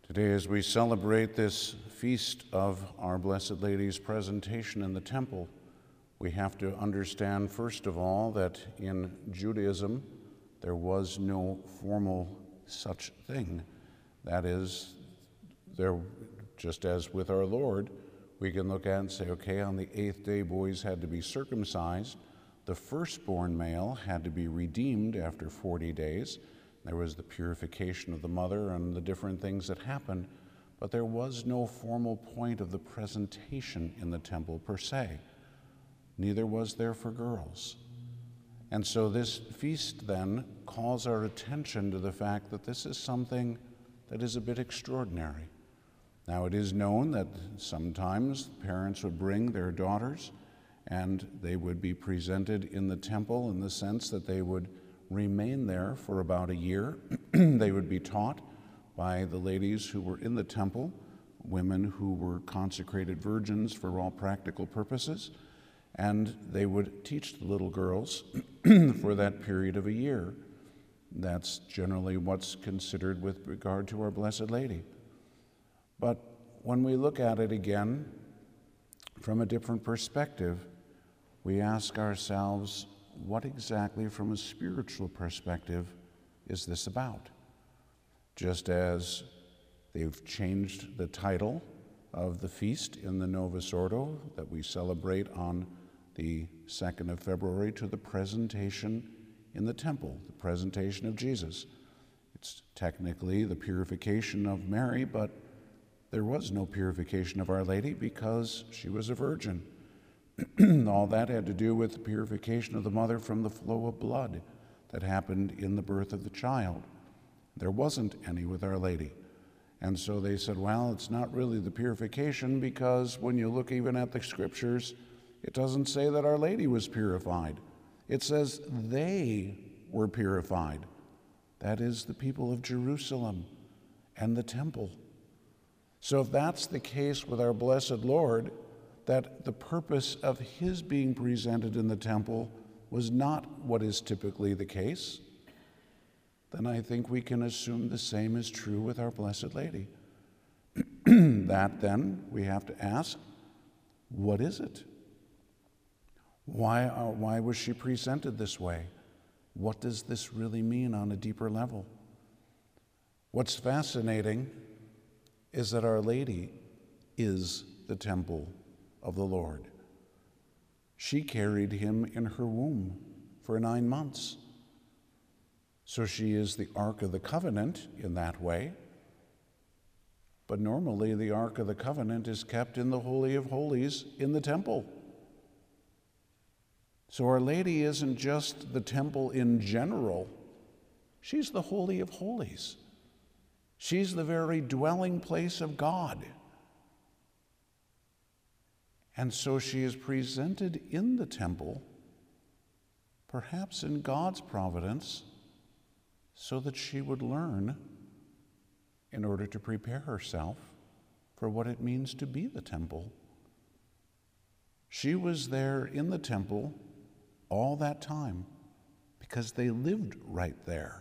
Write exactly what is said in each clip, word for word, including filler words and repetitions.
Today, as we celebrate this feast of Our Blessed Lady's presentation in the temple, we have to understand, first of all, that in Judaism, there was no formal such thing. That is, there, just as with our Lord, we can look at and say, okay, on the eighth day, boys had to be circumcised. The firstborn male had to be redeemed after forty days. There was the purification of the mother and the different things that happened, but there was no formal point of the presentation in the temple per se. Neither was there for girls. And so this feast then calls our attention to the fact that this is something that is a bit extraordinary. Now, it is known that sometimes parents would bring their daughters and they would be presented in the temple in the sense that they would remain there for about a year. They would be taught by the ladies who were in the temple, women who were consecrated virgins for all practical purposes, and they would teach the little girls for that period of a year. That's generally what's considered with regard to Our Blessed Lady. But when we look at it again from a different perspective, we ask ourselves, what exactly from a spiritual perspective is this about? Just as they've changed the title of the feast in the Novus Ordo that we celebrate on the second of February to the presentation in the temple, the presentation of Jesus. It's technically the purification of Mary, but there was no purification of Our Lady because she was a virgin. All that had to do with the purification of the mother from the flow of blood that happened in the birth of the child. There wasn't any with Our Lady. And so they said, well, it's not really the purification because when you look even at the scriptures, it doesn't say that Our Lady was purified. It says they were purified. That is the people of Jerusalem and the temple. So if that's the case with our blessed Lord, that the purpose of his being presented in the temple was not what is typically the case, then I think we can assume the same is true with Our Blessed Lady. That then, we have to ask, what is it? Why, uh, why was she presented this way? What does this really mean on a deeper level? What's fascinating is that Our Lady is the temple of the Lord. She carried him in her womb for nine months. So she is the Ark of the Covenant in that way. But normally the Ark of the Covenant is kept in the Holy of Holies in the temple. So Our Lady isn't just the temple in general. She's the Holy of Holies. She's the very dwelling place of God. And so she is presented in the temple, perhaps in God's providence, so that she would learn in order to prepare herself for what it means to be the temple. She was there in the temple all that time because they lived right there.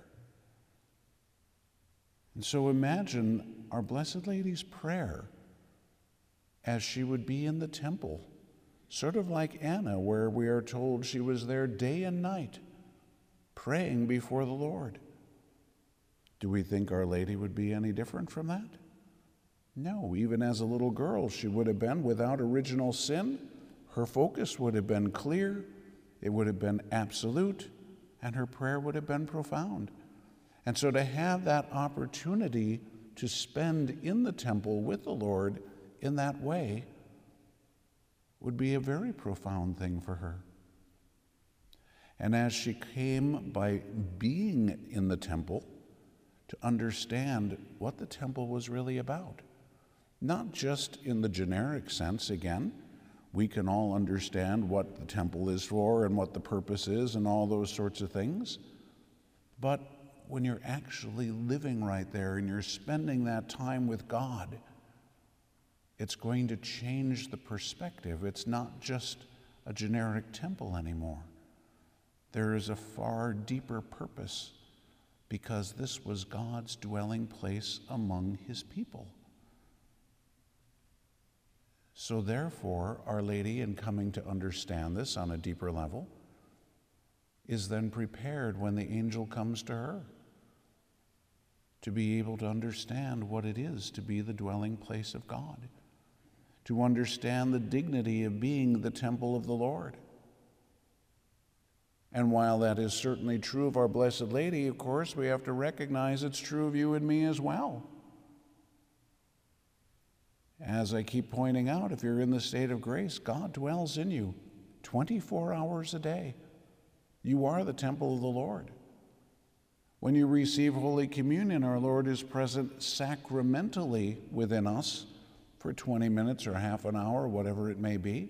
And so imagine Our Blessed Lady's prayer as she would be in the temple, sort of like Anna, where we are told she was there day and night, praying before the Lord. Do we think Our Lady would be any different from that? No, even as a little girl, she would have been without original sin. Her focus would have been clear, it would have been absolute, and her prayer would have been profound. And so to have that opportunity to spend in the temple with the Lord in that way would be a very profound thing for her. And as she came by being in the temple to understand what the temple was really about, not just in the generic sense, again, we can all understand what the temple is for and what the purpose is and all those sorts of things, but when you're actually living right there and you're spending that time with God, it's going to change the perspective. It's not just a generic temple anymore. There is a far deeper purpose because this was God's dwelling place among his people. So therefore, Our Lady, in coming to understand this on a deeper level, is then prepared when the angel comes to her to be able to understand what it is to be the dwelling place of God, to understand the dignity of being the temple of the Lord. And while that is certainly true of our Blessed Lady, of course, we have to recognize it's true of you and me as well. As I keep pointing out, if you're in the state of grace, God dwells in you twenty-four hours a day. You are the temple of the Lord. When you receive Holy Communion, our Lord is present sacramentally within us for twenty minutes or half an hour, whatever it may be.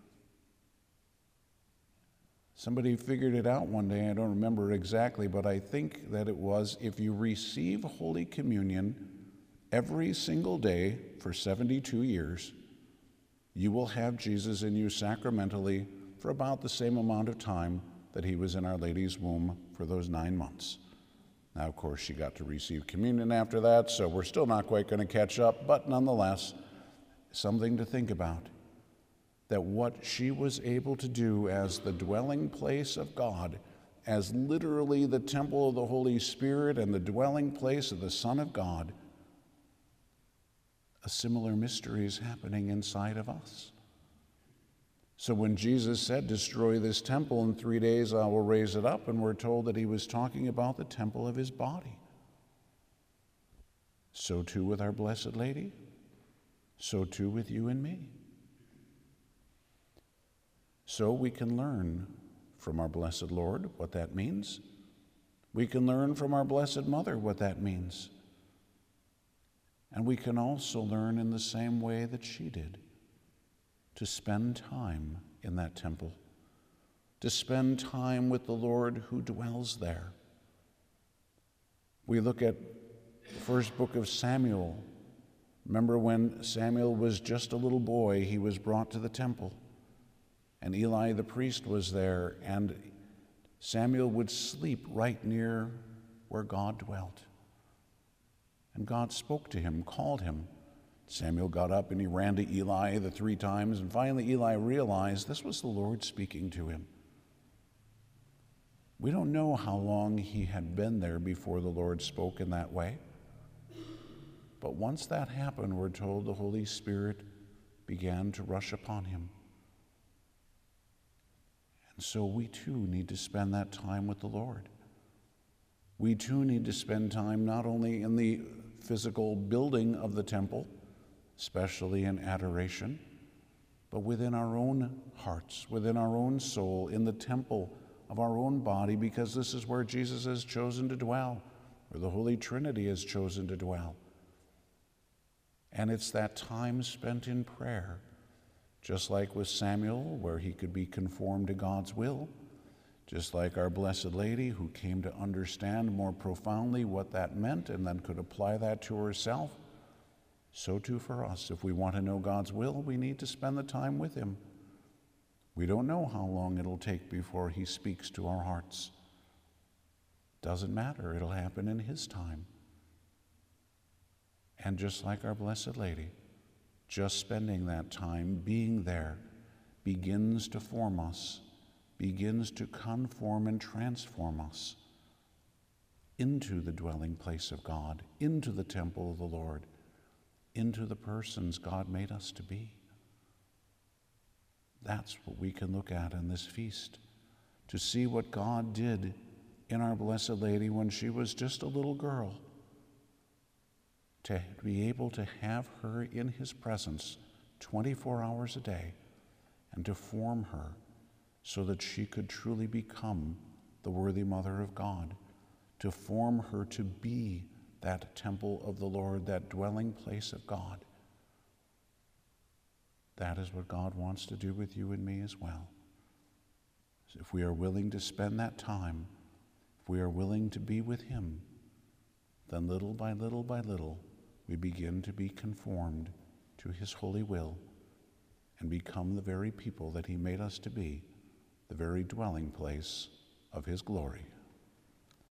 Somebody figured it out one day, I don't remember exactly, but I think that it was if you receive Holy Communion every single day for seventy-two years, you will have Jesus in you sacramentally for about the same amount of time that he was in Our Lady's womb for those nine months. Now, of course, she got to receive communion after that, so we're still not quite going to catch up, but nonetheless, something to think about. That what she was able to do as the dwelling place of God, as literally the temple of the Holy Spirit and the dwelling place of the Son of God, a similar mystery is happening inside of us. So when Jesus said, destroy this temple, in three days I will raise it up, and we're told that he was talking about the temple of his body. So too with our Blessed Lady. So too with you and me. So we can learn from our Blessed Lord what that means. We can learn from our Blessed Mother what that means. And we can also learn in the same way that she did, to spend time in that temple, to spend time with the Lord who dwells there. We look at the first book of Samuel. Remember when Samuel was just a little boy, he was brought to the temple. And Eli the priest was there, and Samuel would sleep right near where God dwelt. And God spoke to him, called him. Samuel got up and he ran to Eli the three times, and finally Eli realized this was the Lord speaking to him. We don't know how long he had been there before the Lord spoke in that way. But once that happened, we're told the Holy Spirit began to rush upon him. And so we too need to spend that time with the Lord. We too need to spend time not only in the physical building of the temple, especially in adoration, but within our own hearts, within our own soul, in the temple of our own body, because this is where Jesus has chosen to dwell, where the Holy Trinity has chosen to dwell. And it's that time spent in prayer, just like with Samuel, where he could be conformed to God's will, just like our Blessed Lady, who came to understand more profoundly what that meant and then could apply that to herself. So too for us. If we want to know God's will, we need to spend the time with him. We don't know how long it'll take before he speaks to our hearts. Doesn't matter. It'll happen in his time. And just like our Blessed Lady, just spending that time being there begins to form us, begins to conform and transform us into the dwelling place of God, into the temple of the Lord, into the persons God made us to be. That's what we can look at in this feast, to see what God did in our Blessed Lady when she was just a little girl, to be able to have her in his presence twenty-four hours a day and to form her so that she could truly become the worthy Mother of God, to form her to be that temple of the Lord, that dwelling place of God. That is what God wants to do with you and me as well. So if we are willing to spend that time, if we are willing to be with him, then little by little by little, we begin to be conformed to his holy will and become the very people that he made us to be, the very dwelling place of his glory.